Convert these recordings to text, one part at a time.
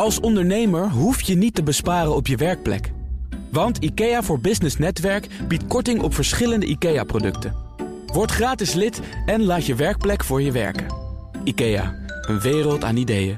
Als ondernemer hoef je niet te besparen op je werkplek. Want IKEA voor Business Netwerk biedt korting op verschillende IKEA-producten. Word gratis lid en laat je werkplek voor je werken. IKEA, een wereld aan ideeën.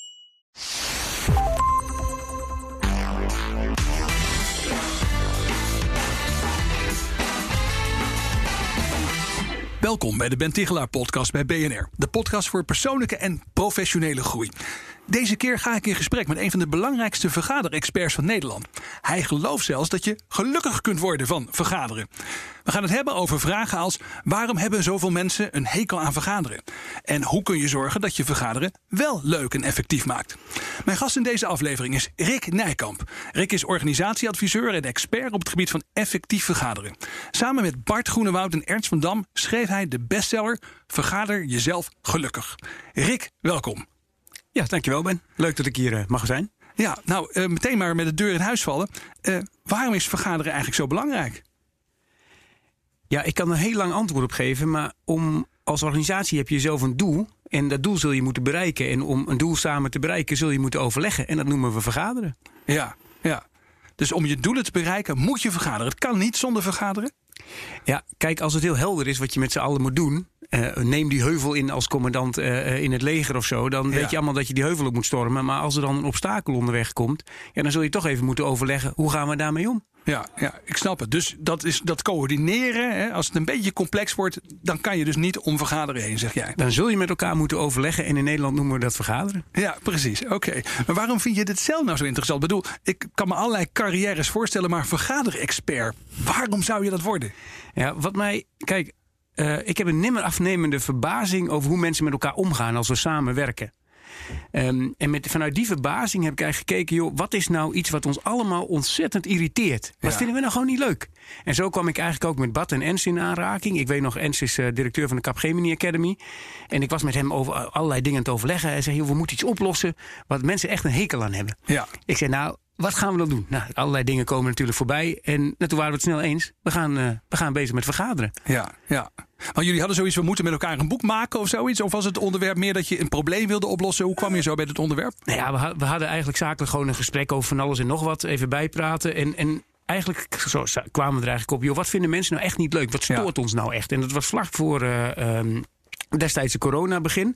Welkom bij de Ben Tichelaar podcast bij BNR. De podcast voor persoonlijke en professionele groei. Deze keer ga ik in gesprek met een van de belangrijkste vergaderexperts van Nederland. Hij gelooft zelfs dat je gelukkig kunt worden van vergaderen. We gaan het hebben over vragen als: waarom hebben zoveel mensen een hekel aan vergaderen? En hoe kun je zorgen dat je vergaderen wel leuk en effectief maakt? Mijn gast in deze aflevering is Rick Nijkamp. Rick is organisatieadviseur en expert op het gebied van effectief vergaderen. Samen met Bart Groenewoud en Ernst van Dam schreef hij de bestseller Vergader jezelf gelukkig. Rick, welkom. Ja, dankjewel Ben. Leuk dat ik hier mag zijn. Ja, nou, meteen maar met de deur in huis vallen. Waarom is vergaderen eigenlijk zo belangrijk? Ja, ik kan er een heel lang antwoord op geven. Maar als organisatie heb je zelf een doel. En dat doel zul je moeten bereiken. En om een doel samen te bereiken zul je moeten overleggen. En dat noemen we vergaderen. Ja. Dus om je doelen te bereiken moet je vergaderen. Het kan niet zonder vergaderen. Ja, kijk, als het heel helder is wat je met z'n allen moet doen. Neem die heuvel in als commandant in het leger of zo. Dan weet je allemaal dat je die heuvel op moet stormen. Maar als er dan een obstakel onderweg komt, dan zul je toch even moeten overleggen. Hoe gaan we daarmee om? Ja, ik snap het. Dus dat coördineren, hè, als het een beetje complex wordt, dan kan je dus niet om vergaderen heen, zeg jij. Dan zul je met elkaar moeten overleggen. En in Nederland noemen we dat vergaderen. Ja, precies. Oké. Maar waarom vind je dit zelf nou zo interessant? Ik bedoel, ik kan me allerlei carrières voorstellen, maar vergaderexpert, waarom zou je dat worden? Ja, kijk, ik heb een nimmer afnemende verbazing over hoe mensen met elkaar omgaan als we samenwerken. En vanuit die verbazing heb ik eigenlijk gekeken, joh, wat is nou iets wat ons allemaal ontzettend irriteert? Wat vinden we nou gewoon niet leuk? En zo kwam ik eigenlijk ook met Bart en Ernst in aanraking. Ik weet nog, Ernst is directeur van de Capgemini Academy. En ik was met hem over allerlei dingen te overleggen. Hij zei, joh, we moeten iets oplossen wat mensen echt een hekel aan hebben. Ja. Ik zei, nou, wat gaan we dan doen? Nou, allerlei dingen komen natuurlijk voorbij. En toen waren we het snel eens. We gaan bezig met vergaderen. Ja. Want jullie hadden zoiets, we moeten met elkaar een boek maken of zoiets? Of was het onderwerp meer dat je een probleem wilde oplossen? Hoe kwam je zo bij het onderwerp? Nou ja, we hadden eigenlijk zakelijk gewoon een gesprek over van alles en nog wat. Even bijpraten. En eigenlijk zo kwamen we er eigenlijk op. Joh, wat vinden mensen nou echt niet leuk? Wat stoort ons nou echt? En dat was vlak voor destijds de corona begin.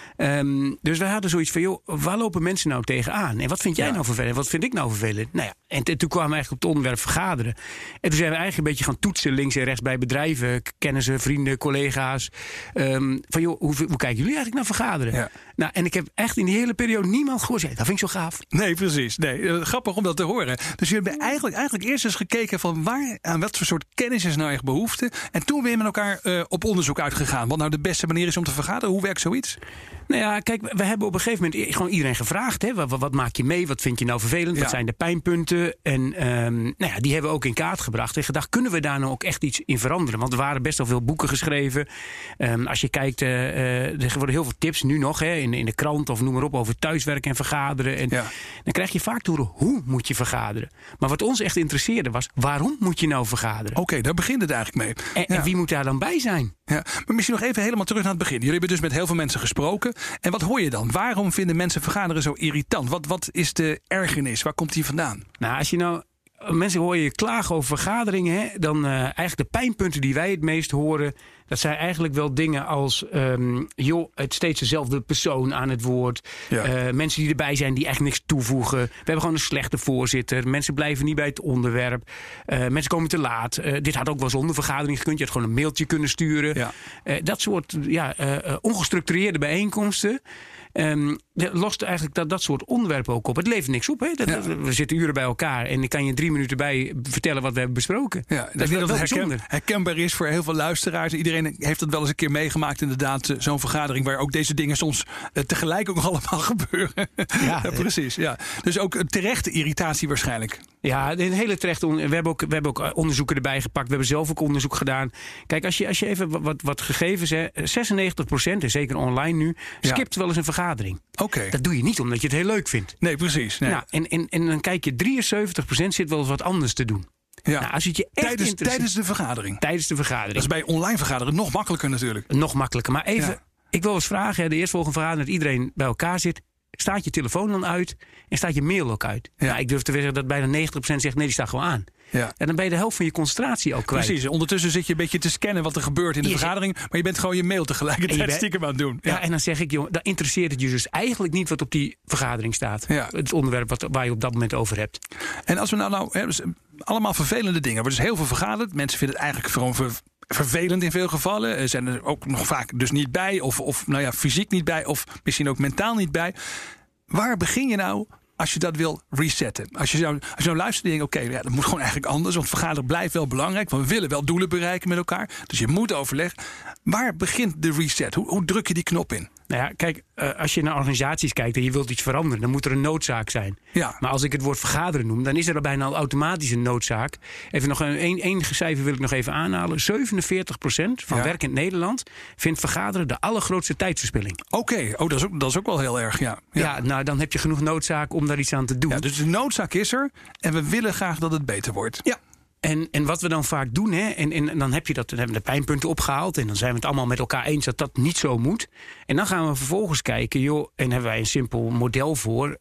Dus wij hadden zoiets van, joh, waar lopen mensen nou tegenaan? En wat vind jij nou vervelend? Wat vind ik nou vervelend? Nou ja, en toen kwamen we eigenlijk op het onderwerp vergaderen. En toen zijn we eigenlijk een beetje gaan toetsen links en rechts bij bedrijven, kennissen, vrienden, collega's. Van joh, hoe kijken jullie eigenlijk naar vergaderen? Ja. Nou, en ik heb echt in die hele periode niemand gehoord. Dat vind ik zo gaaf. Nee, precies. Nee, grappig om dat te horen. Dus jullie hebben eigenlijk eerst eens gekeken van aan wat voor soort kennis is nou echt behoefte. En toen ben je met elkaar op onderzoek uitgegaan. Wat nou de beste manier is om te vergaderen? Hoe werkt zoiets? Nou ja, kijk, we hebben op een gegeven moment gewoon iedereen gevraagd. Hè, wat maak je mee? Wat vind je nou vervelend? Wat zijn de pijnpunten? En die hebben we ook in kaart gebracht. En gedacht, kunnen we daar nou ook echt iets in veranderen? Want er waren best wel veel boeken geschreven. Als je kijkt, er worden heel veel tips nu nog in de krant of noem maar op over thuiswerken en vergaderen. En dan krijg je vaak te horen, hoe moet je vergaderen? Maar wat ons echt interesseerde was, waarom moet je nou vergaderen? Oké, daar begint het eigenlijk mee. En wie moet daar dan bij zijn? Ja, maar misschien nog even helemaal terug naar het begin. Jullie hebben dus met heel veel mensen gesproken. En wat hoor je dan? Waarom vinden mensen vergaderen zo irritant? Wat is de ergernis? Waar komt die vandaan? Nou, als je mensen hoor je klagen over vergaderingen, dan eigenlijk de pijnpunten die wij het meest horen, dat zijn eigenlijk wel dingen als het steeds dezelfde persoon aan het woord. Ja. Mensen die erbij zijn die eigenlijk niks toevoegen. We hebben gewoon een slechte voorzitter. Mensen blijven niet bij het onderwerp. Mensen komen te laat. Dit had ook wel zonder vergadering gekund. Je had gewoon een mailtje kunnen sturen. Ja. Dat soort ongestructureerde bijeenkomsten. Lost eigenlijk dat soort onderwerpen ook op. Het levert niks op. Hè? We zitten uren bij elkaar en ik kan je in 3 minuten bij vertellen wat we hebben besproken. Ja, dat is wel herkenbaar is voor heel veel luisteraars. Iedereen heeft het wel eens een keer meegemaakt, inderdaad. Zo'n vergadering waar ook deze dingen soms tegelijk ook nog allemaal gebeuren. Ja, precies. Ja. Dus ook een terechte irritatie waarschijnlijk. Ja, een hele terechte. We hebben ook onderzoeken erbij gepakt. We hebben zelf ook onderzoek gedaan. Kijk, als je even wat gegevens, 96%, en zeker online nu, skipt wel eens een vergadering. Okay. Dat doe je niet omdat je het heel leuk vindt. Nee, precies. Nee. Nou, en dan kijk je, 73% zit wel eens wat anders te doen. Ja. Nou, als het je echt tijdens de vergadering. Tijdens de vergadering. Dat is bij online vergaderen nog makkelijker natuurlijk. Nog makkelijker. Maar even, ik wil eens vragen, de eerstvolgende vergadering dat iedereen bij elkaar zit. staat je telefoon dan uit en staat je mail ook uit. Ja. Nou, ik durf te zeggen dat bijna 90% zegt nee, die staat gewoon aan. Ja. En dan ben je de helft van je concentratie al kwijt. Precies, ondertussen zit je een beetje te scannen wat er gebeurt in de vergadering. Maar je bent gewoon je mail tegelijkertijd stiekem aan het doen. Ja, en dan zeg ik, joh, dan interesseert het je dus eigenlijk niet wat op die vergadering staat. Ja. Het onderwerp waar je op dat moment over hebt. En als we dus allemaal vervelende dingen. Er wordt dus heel veel vergaderd. Mensen vinden het eigenlijk gewoon vervelend in veel gevallen. Zijn er ook nog vaak dus niet bij. Of fysiek niet bij. Of misschien ook mentaal niet bij. Waar begin je nou als je dat wil resetten? Als je nou luistert en denkt, oké, dat moet gewoon eigenlijk anders. Want vergaderen blijft wel belangrijk. Want we willen wel doelen bereiken met elkaar. Dus je moet overleggen. Waar begint de reset? Hoe druk je die knop in? Nou ja, kijk, als je naar organisaties kijkt en je wilt iets veranderen, dan moet er een noodzaak zijn. Ja. Maar als ik het woord vergaderen noem, dan is er bijna al automatisch een noodzaak. Even nog één cijfer wil ik nog even aanhalen. 47% van werkend Nederland vindt vergaderen de allergrootste tijdsverspilling. Oké, dat is ook wel heel erg, ja. Ja, nou dan heb je genoeg noodzaak om daar iets aan te doen. Ja, dus de noodzaak is er en we willen graag dat het beter wordt. Ja. En wat we dan vaak doen, hè, en dan hebben we de pijnpunten opgehaald. En dan zijn we het allemaal met elkaar eens dat dat niet zo moet. En dan gaan we vervolgens kijken, joh, en hebben wij een simpel model voor.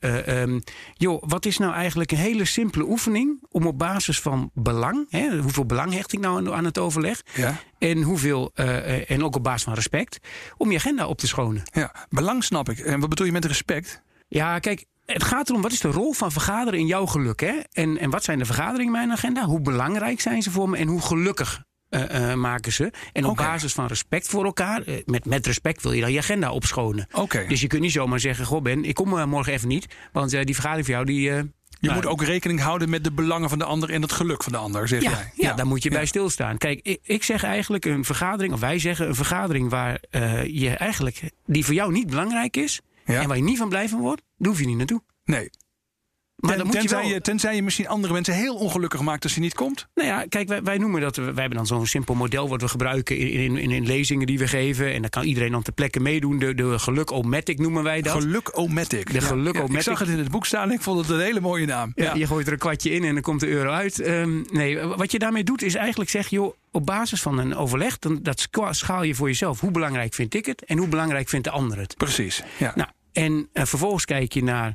Wat is nou eigenlijk een hele simpele oefening om op basis van belang, hè, hoeveel belang hecht ik nou aan het overleg? Ja. En hoeveel, en ook op basis van respect, om je agenda op te schonen. Ja, belang snap ik. En wat bedoel je met respect? Ja, kijk. Het gaat erom, wat is de rol van vergaderen in jouw geluk? Hè? En wat zijn de vergaderingen in mijn agenda? Hoe belangrijk zijn ze voor me en hoe gelukkig maken ze? En op basis van respect voor elkaar, met respect wil je dan je agenda opschonen. Okay. Dus je kunt niet zomaar zeggen, goh Ben, ik kom morgen even niet. Want die vergadering voor jou, die... Je moet ook rekening houden met de belangen van de ander en het geluk van de ander, zeg jij. Ja, daar moet je bij stilstaan. Kijk, ik zeg eigenlijk een vergadering, of wij zeggen een vergadering waar je eigenlijk, die voor jou niet belangrijk is, en waar je niet van blij van wordt, daar hoef je niet naartoe. Nee. Maar tenzij je misschien andere mensen heel ongelukkig maakt als je niet komt? Nou ja, kijk, wij noemen dat. Wij hebben dan zo'n simpel model wat we gebruiken in lezingen die we geven. En dan kan iedereen dan ter plekke meedoen. De geluk-o-matic noemen wij dat. Geluk-o-matic. De geluk-o-matic. Ik zag het in het boek staan en ik vond het een hele mooie naam. Ja, je gooit er een kwartje in en dan komt de euro uit. Nee, wat je daarmee doet is eigenlijk zeg, joh, op basis van een overleg, dat schaal je voor jezelf. Hoe belangrijk vind ik het en hoe belangrijk vindt de ander het? Precies. Ja. Nou, en vervolgens kijk je naar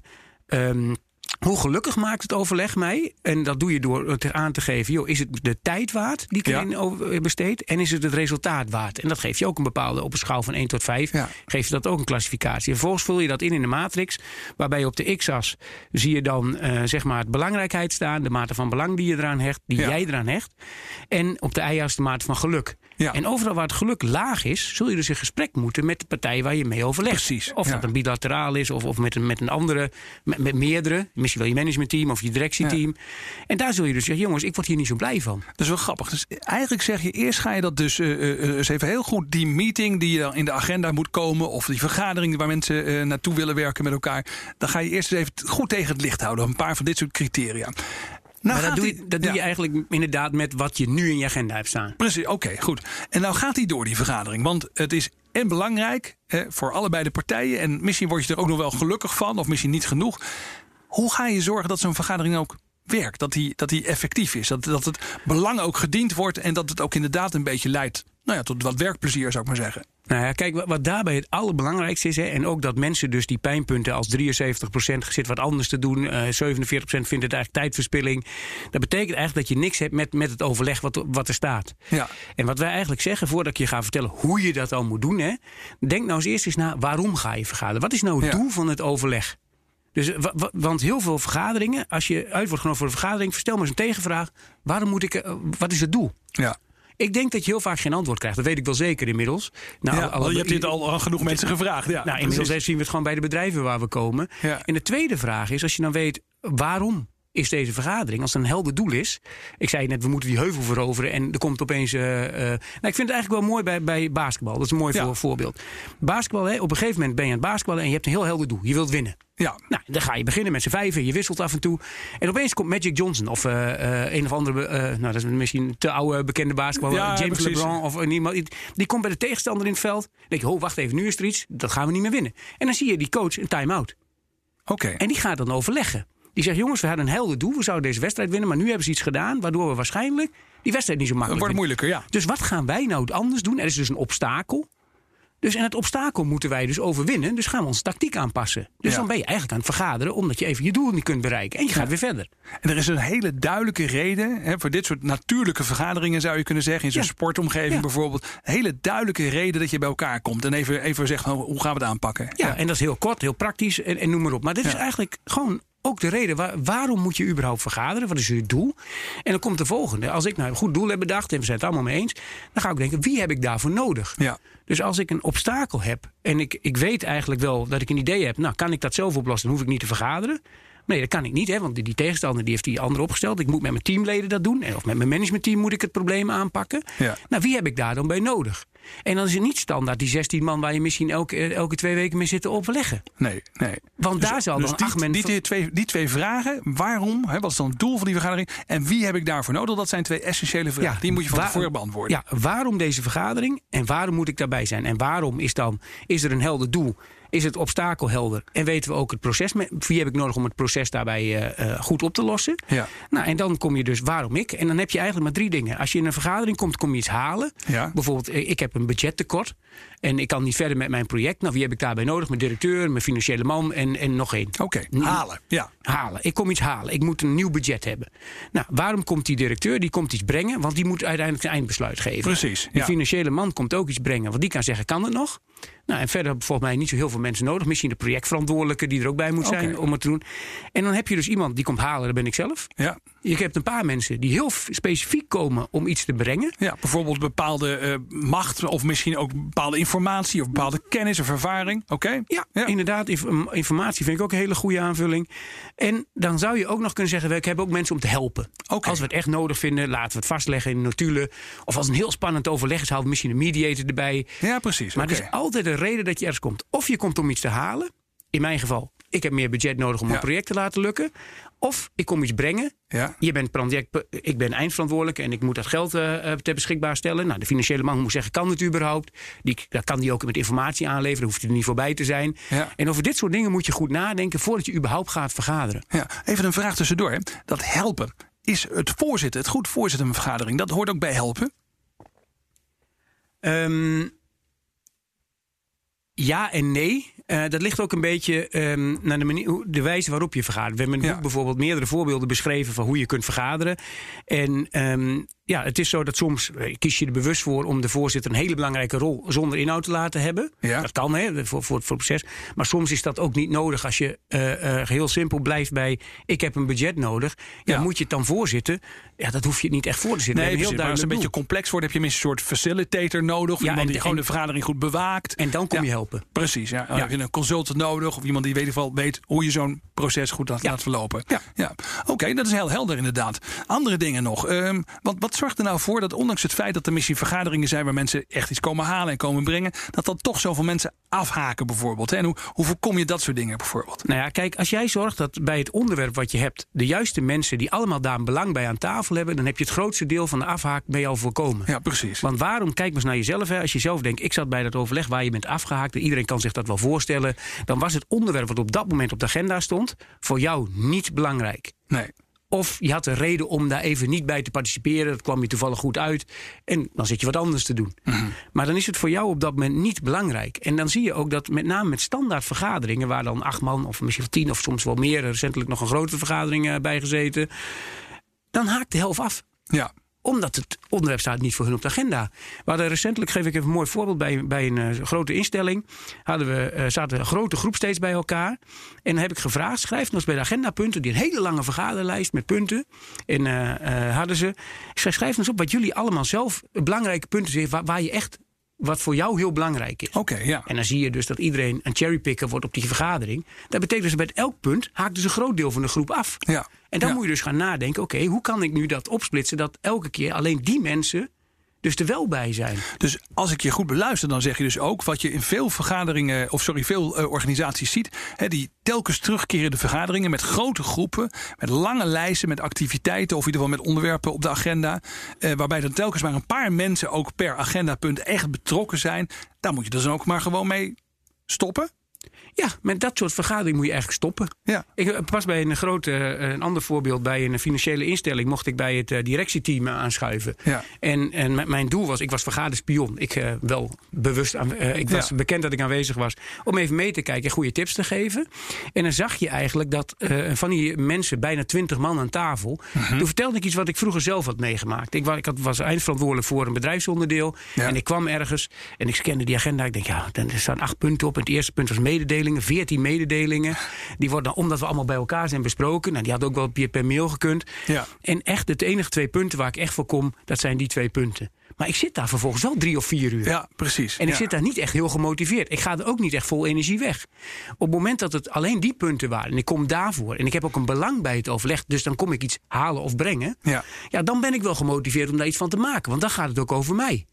hoe gelukkig maakt het overleg mij? En dat doe je door het aan te geven, joh, is het de tijd waard die ik erin besteed? En is het resultaat waard? En dat geef je ook een bepaalde, op een schaal van 1 tot 5, geef je dat ook een klassificatie. En vervolgens vul je dat in de matrix, waarbij je op de x-as zie je dan zeg maar het belangrijkheid staan, de mate van belang die je eraan hecht, die jij eraan hecht. En op de y-as de mate van geluk. Ja. En overal waar het geluk laag is, zul je dus in gesprek moeten met de partij waar je mee overlegt. Precies. Of dat een bilateraal is, of met een andere, met meerdere. Misschien wel je managementteam of je directieteam. Ja. En daar zul je dus zeggen, jongens, ik word hier niet zo blij van. Dat is wel grappig. Dus eigenlijk zeg je, eerst ga je dat dus even heel goed, die meeting die je in de agenda moet komen, of die vergadering waar mensen naartoe willen werken met elkaar, dan ga je eerst eens even goed tegen het licht houden. Een paar van dit soort criteria. Nou, maar dat doe je eigenlijk inderdaad met wat je nu in je agenda hebt staan. Precies, oké, goed. En nou gaat die door, die vergadering. Want het is en belangrijk voor allebei de partijen. En misschien word je er ook nog wel gelukkig van, of misschien niet genoeg. Hoe ga je zorgen dat zo'n vergadering ook werkt? Dat die effectief is? Dat het belang ook gediend wordt en dat het ook inderdaad een beetje leidt tot wat werkplezier, zou ik maar zeggen. Nou ja, kijk, wat daarbij het allerbelangrijkste is, en ook dat mensen dus die pijnpunten als 73% zit wat anders te doen, 47% vindt het eigenlijk tijdverspilling. Dat betekent eigenlijk dat je niks hebt met het overleg wat er staat. Ja. En wat wij eigenlijk zeggen, voordat ik je ga vertellen hoe je dat al moet doen, denk nou eens eerst eens na, waarom ga je vergaderen? Wat is nou het doel van het overleg? Dus, want heel veel vergaderingen, als je uit wordt genomen voor een vergadering, stel maar eens een tegenvraag. Wat is het doel? Ja. Ik denk dat je heel vaak geen antwoord krijgt. Dat weet ik wel zeker inmiddels. Nou, je hebt dit al aan genoeg mensen gevraagd. Ja, nou, inmiddels zien we het gewoon bij de bedrijven waar we komen. Ja. En de tweede vraag is, als je dan weet, waarom is deze vergadering, als er een helder doel is. Ik zei net, we moeten die heuvel veroveren en er komt opeens. Ik vind het eigenlijk wel mooi bij basketbal. Dat is een mooi voorbeeld. Basketbal, op een gegeven moment ben je aan het basketballen en je hebt een heel helder doel. Je wilt winnen. Ja. Nou, dan ga je beginnen met z'n vijven. Je wisselt af en toe. En opeens komt Magic Johnson of een of andere, dat is misschien een te oude bekende basketballer, James LeBron of iemand. Die komt bij de tegenstander in het veld. Dan denk je, wacht even, nu is er iets. Dat gaan we niet meer winnen. En dan zie je die coach een time-out. Oké. En die gaat dan overleggen. Die zegt, jongens, we hadden een helder doel. We zouden deze wedstrijd winnen. Maar nu hebben ze iets gedaan waardoor we waarschijnlijk die wedstrijd niet zo makkelijk wordt moeilijker, ja. Dus wat gaan wij nou anders doen? Er is dus een obstakel. Dus en het obstakel moeten wij dus overwinnen. Dus gaan we onze tactiek aanpassen. Dus dan ben je eigenlijk aan het vergaderen, omdat je even je doel niet kunt bereiken. En je gaat weer verder. En er is een hele duidelijke reden, voor dit soort natuurlijke vergaderingen zou je kunnen zeggen, in zo'n sportomgeving bijvoorbeeld. Een hele duidelijke reden dat je bij elkaar komt. En even zeggen, hoe gaan we het aanpakken? Ja, en dat is heel kort, heel praktisch en noem maar op. Maar dit is eigenlijk gewoon ook de reden, waarom moet je überhaupt vergaderen? Wat is je doel? En dan komt de volgende. Als ik nou een goed doel heb bedacht, en we zijn het allemaal mee eens, dan ga ik denken, wie heb ik daarvoor nodig? Ja. Dus als ik een obstakel heb, en ik weet eigenlijk wel dat ik een idee heb, nou, kan ik dat zelf oplossen, dan hoef ik niet te vergaderen. Nee, dat kan ik niet, want die tegenstander die heeft die ander opgesteld. Ik moet met mijn teamleden dat doen. Of met mijn managementteam moet ik het probleem aanpakken. Ja. Nou, wie heb ik daar dan bij nodig? En dan is het niet standaard die 16 man waar je misschien elke 2 weken mee zit te overleggen. Nee. Want daar zal dan 8 mensen... Die twee vragen, waarom, wat is dan het doel van die vergadering? En wie heb ik daarvoor nodig? Dat zijn 2 essentiële vragen. Ja, die moet je van tevoren beantwoorden. Ja, waarom deze vergadering en waarom moet ik daarbij zijn? En waarom is er een helder doel? Is het obstakel helder? En weten we ook het proces? Wie heb ik nodig om het proces daarbij goed op te lossen? Ja. Nou, en dan kom je dus waarom ik? En dan heb je eigenlijk maar 3 dingen. Als je in een vergadering komt, kom je iets halen. Ja. Bijvoorbeeld, ik heb een budgettekort. En ik kan niet verder met mijn project. Nou, wie heb ik daarbij nodig? Mijn directeur, mijn financiële man en nog 1. Oké, halen. Ja. Halen. Ik kom iets halen. Ik moet een nieuw budget hebben. Nou, waarom komt die directeur? Die komt iets brengen, want die moet uiteindelijk een eindbesluit geven. Precies. De financiële man komt ook iets brengen, want die kan zeggen, kan het nog? Nou, en verder hebben volgens mij niet zo heel veel mensen nodig. Misschien de projectverantwoordelijke die er ook bij moet zijn om het te doen. En dan heb je dus iemand die komt halen, dat ben ik zelf. Ja. Je hebt een paar mensen die heel specifiek komen om iets te brengen. Ja, bijvoorbeeld bepaalde macht of misschien ook bepaalde informatie of bepaalde kennis of ervaring. Oké. Ja, inderdaad. Informatie vind ik ook een hele goede aanvulling. En dan zou je ook nog kunnen zeggen, we hebben ook mensen om te helpen. Okay. Als we het echt nodig vinden, laten we het vastleggen in notulen. Of als een heel spannend overleg is, houden we misschien een mediator erbij. Ja, precies. Maar er is altijd een reden dat je ergens komt. Of je komt om iets te halen. In mijn geval, ik heb meer budget nodig om een project te laten lukken. Of ik kom iets brengen. Ja. Ik ben eindverantwoordelijk en ik moet dat geld ter beschikbaar stellen. Nou, de financiële man moet zeggen, kan het überhaupt? Dat kan die ook met informatie aanleveren. Hoeft hij er niet voorbij te zijn. Ja. En over dit soort dingen moet je goed nadenken voordat je überhaupt gaat vergaderen. Ja. Even een vraag tussendoor. Hè. Dat helpen. Is het goed voorzitten van een vergadering, dat hoort ook bij helpen? Ja en nee. Dat ligt ook een beetje naar de wijze waarop je vergadert. We hebben in het boek bijvoorbeeld meerdere voorbeelden beschreven van hoe je kunt vergaderen. En het is zo dat soms kies je er bewust voor om de voorzitter een hele belangrijke rol zonder inhoud te laten hebben. Ja. Dat kan voor het proces. Maar soms is dat ook niet nodig als je heel simpel blijft bij ik heb een budget nodig. Ja, moet je het dan voorzitten? Ja, dat hoef je niet echt voor te zitten. Nee, maar als het een beetje complex wordt, heb je minstens een soort facilitator nodig. Of iemand die gewoon de vergadering goed bewaakt. En dan kom je helpen. Precies, ja. Dan heb je een consultant nodig of iemand die weet hoe je zo'n proces goed laat verlopen. Ja. Oké, dat is heel helder inderdaad. Andere dingen nog. Wat zorgt er nou voor dat ondanks het feit dat er misschien vergaderingen zijn waar mensen echt iets komen halen en komen brengen, dat dan toch zoveel mensen afhaken bijvoorbeeld? Hè? En hoe voorkom je dat soort dingen bijvoorbeeld? Nou ja, kijk, als jij zorgt dat bij het onderwerp wat je hebt de juiste mensen die allemaal daar een belang bij aan tafel hebben, dan heb je het grootste deel van de afhaak bij jou voorkomen. Ja, precies. Want waarom, kijk maar eens naar jezelf. Hè? Als je zelf denkt, ik zat bij dat overleg waar je bent afgehaakt en iedereen kan zich dat wel voorstellen, dan was het onderwerp wat op dat moment op de agenda stond voor jou niet belangrijk. Nee. Of je had een reden om daar even niet bij te participeren. Dat kwam je toevallig goed uit. En dan zit je wat anders te doen. Mm-hmm. Maar dan is het voor jou op dat moment niet belangrijk. En dan zie je ook dat met name met standaard vergaderingen, waar dan 8 man of misschien 10 of soms wel meer, recentelijk nog een grote vergadering bij gezeten, dan haakt de helft af. Ja. Omdat het onderwerp staat niet voor hun op de agenda. We hadden recentelijk, geef ik even een mooi voorbeeld, bij een grote instelling zaten een grote groep steeds bij elkaar. En dan heb ik gevraagd, schrijf nog eens bij de agendapunten, die een hele lange vergaderlijst met punten. En hadden ze. Ik schrijf nog eens op wat jullie allemaal zelf belangrijke punten zijn, waar je echt, wat voor jou heel belangrijk is. Okay, ja. En dan zie je dus dat iedereen een cherrypicker wordt op die vergadering. Dat betekent dus bij elk punt haakt dus een groot deel van de groep af. Ja. En dan moet je dus gaan nadenken, oké, hoe kan ik nu dat opsplitsen dat elke keer alleen die mensen dus er wel bij zijn. Dus als ik je goed beluister, dan zeg je dus ook wat je in veel vergaderingen, veel organisaties ziet, die telkens terugkerende vergaderingen met grote groepen, met lange lijsten, met activiteiten of in ieder geval met onderwerpen op de agenda, waarbij dan telkens maar een paar mensen ook per agendapunt echt betrokken zijn. Daar moet je dus ook maar gewoon mee stoppen. Ja, met dat soort vergadering moet je eigenlijk stoppen. Ja. Ik pas bij een ander voorbeeld. Bij een financiële instelling mocht ik bij het directieteam aanschuiven. Ja. En mijn doel was, ik was vergaderspion. Ik was bekend dat ik aanwezig was. Om even mee te kijken en goede tips te geven. En dan zag je eigenlijk dat van die mensen, bijna 20 man aan tafel. Toen vertelde ik iets wat ik vroeger zelf had meegemaakt. Ik was eindverantwoordelijk voor een bedrijfsonderdeel. Ja. En ik kwam ergens en ik scande die agenda. Ik denk, er staan 8 punten op. En het eerste punt was mededelingen, 14 mededelingen. Die worden dan, omdat we allemaal bij elkaar zijn besproken. Nou, die had ook wel per mail gekund. Ja. En echt, het enige 2 punten waar ik echt voor kom, dat zijn die 2 punten. Maar ik zit daar vervolgens wel 3 of 4 uur. Ja, precies. En ik zit daar niet echt heel gemotiveerd. Ik ga er ook niet echt vol energie weg. Op het moment dat het alleen die punten waren, en ik kom daarvoor, en ik heb ook een belang bij het overleg, dus dan kom ik iets halen of brengen. Ja, dan ben ik wel gemotiveerd om daar iets van te maken. Want dan gaat het ook over mij.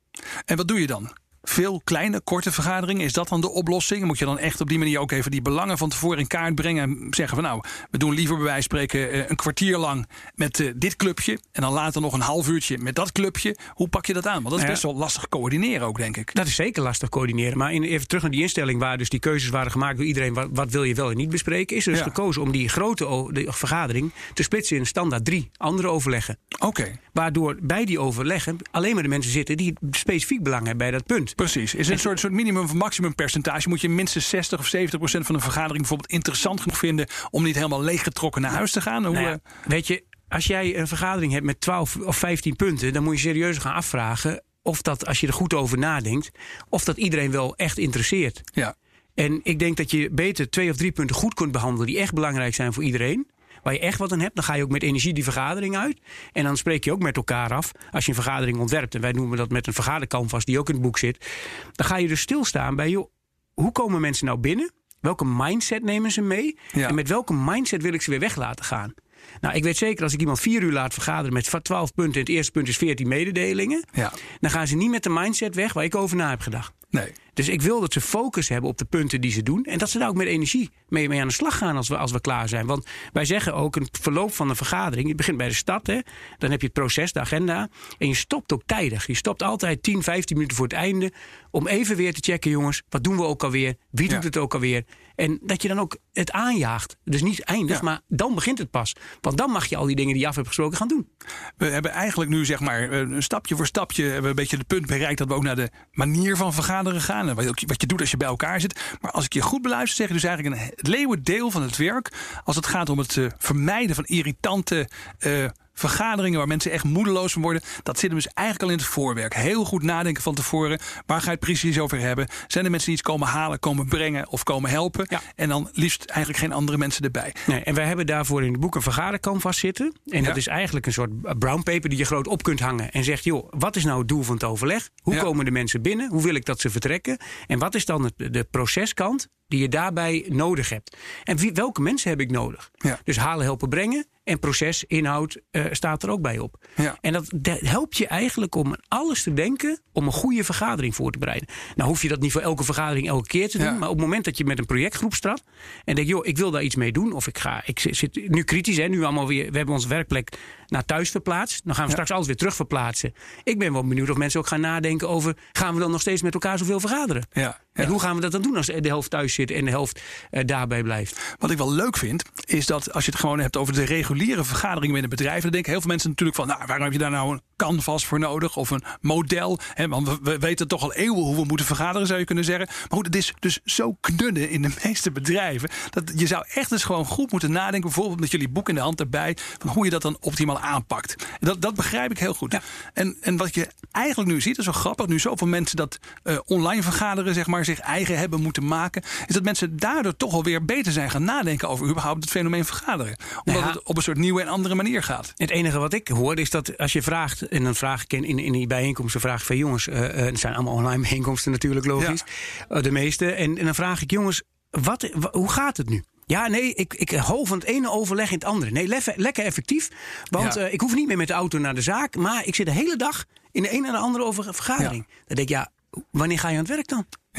En wat doe je dan? Veel kleine, korte vergaderingen, is dat dan de oplossing? Moet je dan echt op die manier ook even die belangen van tevoren in kaart brengen en zeggen van nou, we doen liever bij wijze van spreken een kwartier lang met dit clubje en dan later nog een half uurtje met dat clubje. Hoe pak je dat aan? Want dat is best wel lastig coördineren ook, denk ik. Dat is zeker lastig coördineren. Maar even terug naar die instelling waar dus die keuzes waren gemaakt door iedereen, wat wil je wel en niet bespreken, is er dus gekozen om die grote vergadering te splitsen in standaard 3 andere overleggen. Oké. Waardoor bij die overleggen alleen maar de mensen zitten die specifiek belang hebben bij dat punt. Precies. Is het een soort minimum of maximum percentage? Moet je minstens 60 of 70% van een vergadering bijvoorbeeld interessant genoeg vinden om niet helemaal leeggetrokken naar huis te gaan? Weet je, als jij een vergadering hebt met 12 of 15 punten, dan moet je serieus gaan afvragen of dat, als je er goed over nadenkt, of dat iedereen wel echt interesseert. Ja. En ik denk dat je beter 2 of 3 punten goed kunt behandelen die echt belangrijk zijn voor iedereen. Waar je echt wat aan hebt, dan ga je ook met energie die vergadering uit. En dan spreek je ook met elkaar af. Als je een vergadering ontwerpt, en wij noemen dat met een vergadercanvas die ook in het boek zit. Dan ga je dus stilstaan bij, hoe komen mensen nou binnen? Welke mindset nemen ze mee? Ja. En met welke mindset wil ik ze weer weg laten gaan? Nou, ik weet zeker, als ik iemand 4 uur laat vergaderen met 12 punten, en het eerste punt is 14 mededelingen. Ja. Dan gaan ze niet met de mindset weg waar ik over na heb gedacht. Nee. Dus ik wil dat ze focus hebben op de punten die ze doen. En dat ze daar ook met energie mee aan de slag gaan als we klaar zijn. Want wij zeggen ook, een verloop van een vergadering, het begint bij de start. Hè, dan heb je het proces, de agenda. En je stopt ook tijdig. Je stopt altijd 10, 15 minuten voor het einde. Om even weer te checken, jongens, wat doen we ook alweer? Wie doet het ook alweer? En dat je dan ook het aanjaagt. Dus niet eindigt, maar dan begint het pas. Want dan mag je al die dingen die je af hebt gesproken gaan doen. We hebben eigenlijk nu stapje voor stapje hebben we een beetje het punt bereikt dat we ook naar de manier van vergaderen gaan. En wat je doet als je bij elkaar zit. Maar als ik je goed beluister, zeg je dus eigenlijk het leeuwendeel van het werk als het gaat om het vermijden van irritante vergaderingen waar mensen echt moedeloos van worden. Dat zit hem dus eigenlijk al in het voorwerk. Heel goed nadenken van tevoren. Waar ga je het precies over hebben? Zijn er mensen die iets komen halen, komen brengen of komen helpen? Ja. En dan liefst eigenlijk geen andere mensen erbij. Nee, en wij hebben daarvoor in het boek een vergadercanvas zitten. En dat is eigenlijk een soort brown paper die je groot op kunt hangen. En zegt, wat is nou het doel van het overleg? Hoe komen de mensen binnen? Hoe wil ik dat ze vertrekken? En wat is dan de proceskant die je daarbij nodig hebt? En welke mensen heb ik nodig? Ja. Dus halen, helpen, brengen. En proces, inhoud staat er ook bij op. Ja. En dat helpt je eigenlijk om alles te denken om een goede vergadering voor te bereiden. Nou hoef je dat niet voor elke vergadering elke keer te doen. Maar op het moment dat je met een projectgroep staat en denkt, ik wil daar iets mee doen. Of ik zit nu kritisch, hè, nu allemaal weer, we hebben onze werkplek naar thuis verplaatst. Dan gaan we straks alles weer terug verplaatsen. Ik ben wel benieuwd of mensen ook gaan nadenken over, gaan we dan nog steeds met elkaar zoveel vergaderen? Ja. En hoe gaan we dat dan doen als de helft thuis zit en de helft daarbij blijft? Wat ik wel leuk vind, is dat als je het gewoon hebt over de reguliere vergaderingen binnen bedrijven, dan denken heel veel mensen natuurlijk van, waarom heb je daar nou een canvas voor nodig of een model? Hè, want we weten toch al eeuwen hoe we moeten vergaderen, zou je kunnen zeggen. Maar goed, het is dus zo knudden in de meeste bedrijven, dat je zou echt eens gewoon goed moeten nadenken, bijvoorbeeld met jullie boek in de hand erbij, van hoe je dat dan optimaal aanpakt. Dat begrijp ik heel goed. Ja. En wat je eigenlijk nu ziet, is wel grappig, nu zoveel mensen dat online vergaderen, zeg maar, zich eigen hebben moeten maken, is dat mensen daardoor toch alweer beter zijn gaan nadenken over überhaupt het fenomeen vergaderen. Omdat het op een soort nieuwe en andere manier gaat. Het enige wat ik hoor is dat als je vraagt, en dan vraag ik in die bijeenkomsten, vraag ik van jongens, het zijn allemaal online bijeenkomsten natuurlijk, logisch, de meeste. En dan vraag ik, jongens, hoe gaat het nu? Ja, nee, ik hol van het ene overleg in het andere. Nee, lekker effectief. Want ik hoef niet meer met de auto naar de zaak, maar ik zit de hele dag in de een en de andere vergadering. Dan denk ik, wanneer ga je aan het werk dan? Ja.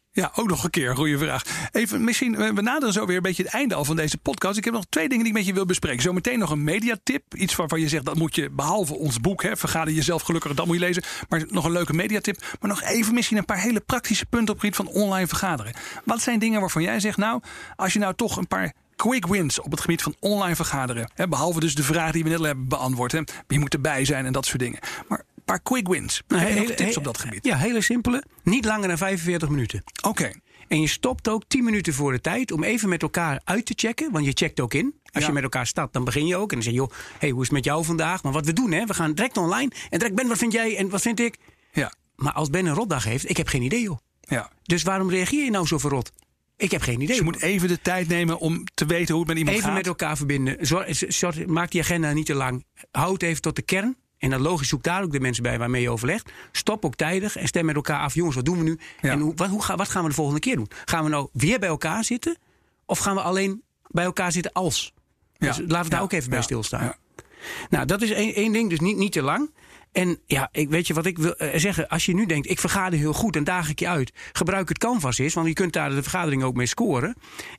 Ja, ook nog een keer. Goeie vraag. Even, misschien, we naderen zo weer een beetje het einde al van deze podcast. Ik heb nog 2 dingen die ik met je wil bespreken. Zometeen nog een mediatip. Iets waarvan je zegt, dat moet je, behalve ons boek, Vergader jezelf gelukkig, dat moet je lezen. Maar nog een leuke mediatip. Maar nog even misschien een paar hele praktische punten op het gebied van online vergaderen. Wat zijn dingen waarvan jij zegt, nou, als je nou toch een paar quick wins op het gebied van online vergaderen. Behalve dus de vraag die we net hebben beantwoord. Wie moet erbij zijn en dat soort dingen. Maar een paar quick wins. Hele tips op dat gebied. Ja, hele simpele. Niet langer dan 45 minuten. Oké. En je stopt ook 10 minuten voor de tijd om even met elkaar uit te checken. Want je checkt ook in. Als je met elkaar staat, dan begin je ook. En dan zeg je, joh, hey, hoe is het met jou vandaag? Maar wat we doen, we gaan direct online. En direct, Ben, wat vind jij en wat vind ik? Ja. Maar als Ben een rotdag heeft, ik heb geen idee, joh. Ja. Dus waarom reageer je nou zo verrot? Ik heb geen idee. Dus je moet even de tijd nemen om te weten hoe het met iemand gaat. Even met elkaar verbinden. Maak die agenda niet te lang. Houd even tot de kern. En dan logisch zoek daar ook de mensen bij waarmee je overlegt. Stop ook tijdig en stem met elkaar af. Jongens, wat doen we nu? Ja. En wat gaan we de volgende keer doen? Gaan we nou weer bij elkaar zitten? Of gaan we alleen bij elkaar zitten als? Ja. Dus laten we daar ook even bij stilstaan. Ja. Nou, dat is één ding. Dus niet te lang. En ja, weet je wat ik wil zeggen? Als je nu denkt, ik vergader heel goed en daag ik je uit. Gebruik het Canvas eens, want je kunt daar de vergadering ook mee scoren.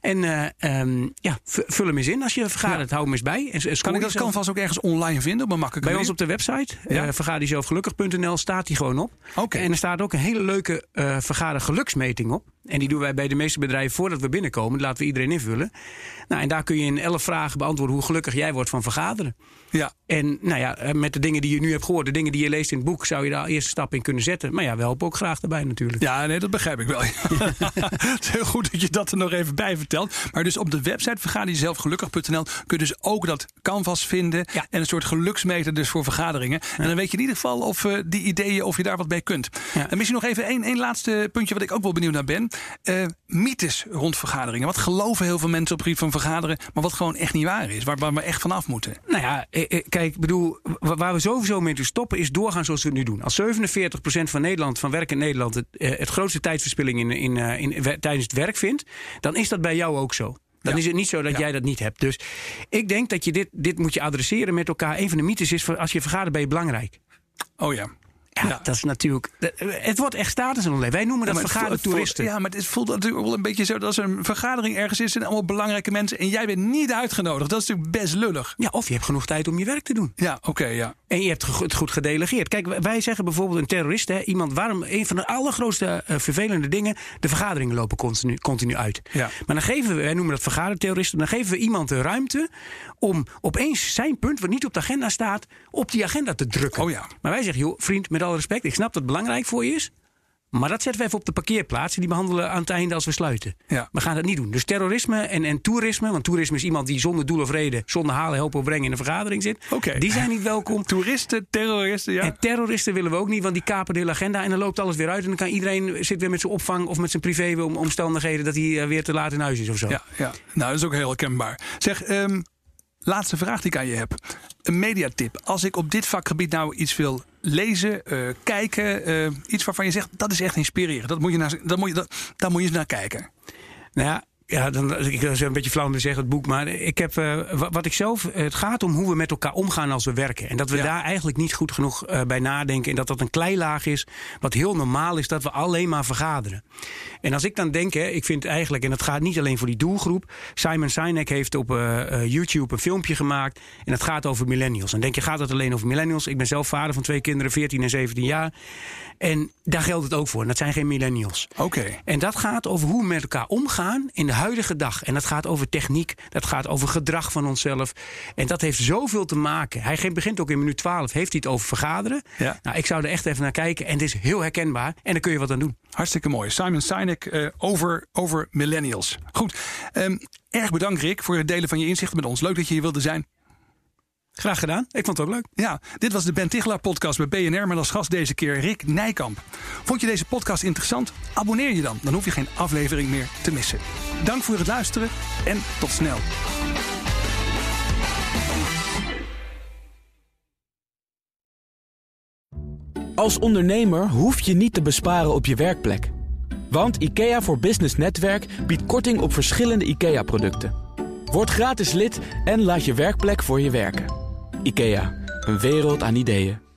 En vul hem eens in als je vergadert. Hou hem eens bij. En kan ik dat Canvas ook ergens online vinden op een makkelijke manier? Bij ons op de website, vergaderjezelfgelukkig.nl, staat die gewoon op. Okay. En er staat ook een hele leuke vergadergeluksmeting op. En die doen wij bij de meeste bedrijven voordat we binnenkomen. Dat laten we iedereen invullen. Nou, en daar kun je in 11 vragen beantwoorden hoe gelukkig jij wordt van vergaderen. Ja. En met de dingen die je nu hebt gehoord, de dingen die je leest in het boek, zou je daar eerste stap in kunnen zetten. Maar we helpen ook graag daarbij natuurlijk. Ja, nee, dat begrijp ik wel. Het is heel goed dat je dat er nog even bij vertelt. Maar dus op de website vergaderjezelfgelukkig.nl kun je dus ook dat Canvas vinden. Ja. En een soort geluksmeter dus voor vergaderingen. Ja. En dan weet je in ieder geval of die ideeën, of je daar wat bij kunt. Ja. En misschien nog even één laatste puntje wat ik ook wel benieuwd naar ben. Mythes rond vergaderingen. Wat geloven heel veel mensen op het gebied van vergaderen, maar wat gewoon echt niet waar is. Waar we echt vanaf moeten. Nou ja, kijk, waar we sowieso mee te stoppen is doorgaan zoals we het nu doen. Als 47% van Nederland, van werk in Nederland, het grootste tijdsverspilling tijdens het werk vindt, dan is dat bij jou ook zo. Dan is het niet zo dat jij dat niet hebt. Dus ik denk dat je dit moet je adresseren met elkaar. Een van de mythes is, als je vergadert ben je belangrijk. Oh ja. Ja, dat is natuurlijk. Het wordt echt status in ons leven. Wij noemen dat vergadertoeristen. Ja, maar het voelt natuurlijk wel een beetje zo dat als er een vergadering ergens is en allemaal belangrijke mensen en jij bent niet uitgenodigd. Dat is natuurlijk best lullig. Ja, of je hebt genoeg tijd om je werk te doen. Ja, oké, ja. En je hebt het goed gedelegeerd. Kijk, wij zeggen bijvoorbeeld een terrorist, een van de allergrootste vervelende dingen, de vergaderingen lopen continu uit. Ja. Maar dan geven wij noemen dat vergaderterroristen, dan geven we iemand de ruimte om opeens zijn punt, wat niet op de agenda staat, op die agenda te drukken. Oh ja. Maar wij zeggen, joh, vriend, met alle respect, ik snap dat het belangrijk voor je is, maar dat zetten we even op de parkeerplaats en die behandelen aan het einde als we sluiten. Ja. We gaan dat niet doen. Dus terrorisme en toerisme, want toerisme is iemand die zonder doel of reden, zonder halen, helpen of brengen in een vergadering zit. Okay. Die zijn niet welkom. Toeristen, terroristen, ja. En terroristen willen we ook niet, want die kapen de hele agenda en dan loopt alles weer uit en dan kan iedereen zit weer met zijn opvang of met zijn privé omstandigheden dat hij weer te laat in huis is of zo. Ja. Nou, dat is ook heel herkenbaar. Zeg, laatste vraag die ik aan je heb. Een mediatip. Als ik op dit vakgebied nou iets wil lezen, kijken, iets waarvan je zegt, dat is echt inspirerend. Daar moet je eens naar kijken. Nou ja. Ja, ik is een beetje flauw om te zeggen, het boek. Maar ik heb wat ik zelf. Het gaat om hoe we met elkaar omgaan als we werken. En dat we daar eigenlijk niet goed genoeg bij nadenken. En dat een kleilaag is. Wat heel normaal is, dat we alleen maar vergaderen. En als ik dan denk, ik vind eigenlijk, en dat gaat niet alleen voor die doelgroep. Simon Sinek heeft op YouTube een filmpje gemaakt. En dat gaat over millennials. En denk je, gaat het alleen over millennials? Ik ben zelf vader van 2 kinderen, 14 en 17 jaar. En daar geldt het ook voor. En dat zijn geen millennials. Okay. En dat gaat over hoe we met elkaar omgaan in de huidige dag. En dat gaat over techniek. Dat gaat over gedrag van onszelf. En dat heeft zoveel te maken. Hij begint ook in minuut 12. Heeft hij het over vergaderen? Ja. Nou, ik zou er echt even naar kijken. En het is heel herkenbaar. En daar kun je wat aan doen. Hartstikke mooi. Simon Sinek over millennials. Goed. Erg bedankt, Rick, voor het delen van je inzichten met ons. Leuk dat je hier wilde zijn. Graag gedaan. Ik vond het ook leuk. Ja, dit was de Ben Tichelaar podcast bij BNR met als gast deze keer Rick Nijkamp. Vond je deze podcast interessant? Abonneer je dan. Dan hoef je geen aflevering meer te missen. Dank voor het luisteren en tot snel. Als ondernemer hoef je niet te besparen op je werkplek. Want IKEA voor Business Netwerk biedt korting op verschillende IKEA-producten. Word gratis lid en laat je werkplek voor je werken. IKEA, een wereld aan ideeën.